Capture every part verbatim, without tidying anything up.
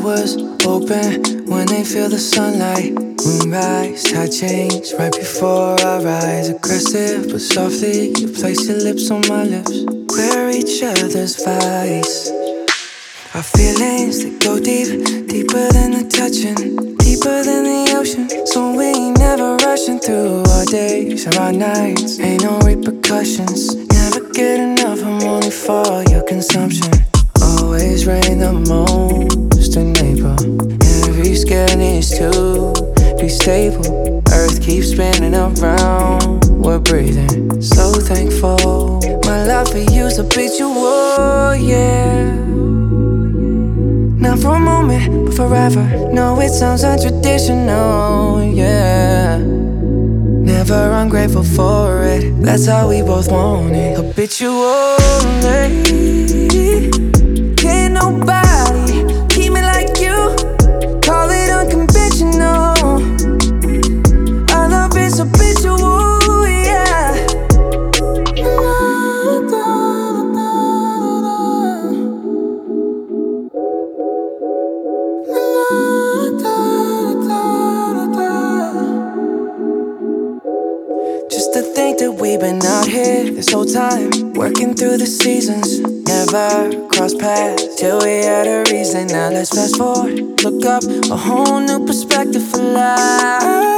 flowers open when they feel the sunlight. Moonrise, tide change right before our eyes. Aggressive but softly, you place your lips on my lips. We're each other's vice. Our feelings, they go deep, deeper than the touching, deeper than the ocean. So we ain't never rushing through our days or our nights. Ain't no repercussions, never get enough, I'm only for your consumption. Always rain the most, a neighbor. Every scale needs to be stable. Earth keeps spinning around, we're breathing. So thankful, my love for you's habitual, yeah. Not for a moment, but forever. No, it sounds untraditional, yeah. Never ungrateful for it, that's how we both want it. Habitual, can't nobody keep me like you. Call it unconventional. Our love is habitual, yeah. Just to think that we've been out here this whole time, working through the seasons, never crossed paths till we had a reason. Now let's fast forward, look up, a whole new perspective for life.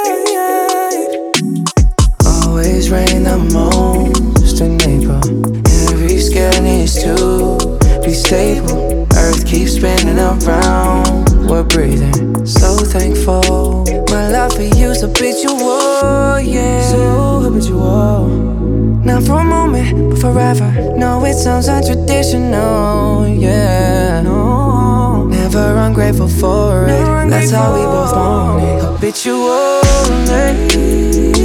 Always rain the most, a neighbor. Every scale needs to be stable. Earth keeps spinning around, we're breathing. So thankful, my love for you's habitual, yeah. So habitual. Not for a moment, but forever. No, it sounds untraditional, yeah. No, never ungrateful for it, that's how we both want it. Habitual, yeah.